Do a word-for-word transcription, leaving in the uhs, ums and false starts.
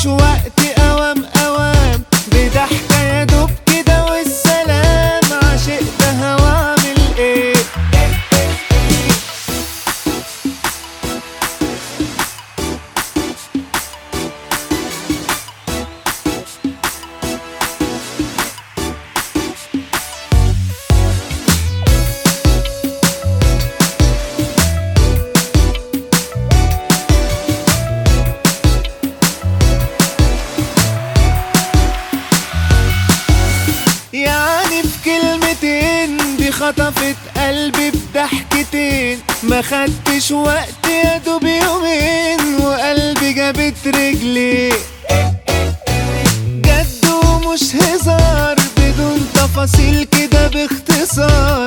خدتش وقت اوام اوام، بضحكة يا دوب كده والسلام، عشقتها واعمل ايه. يعني في كلمتين دي خطفت قلبي بضحكتين، ما خدتش وقت يا دوب يومين وقلبي جابت رجلي. جد ومش هزار، بدون تفاصيل كده باختصار،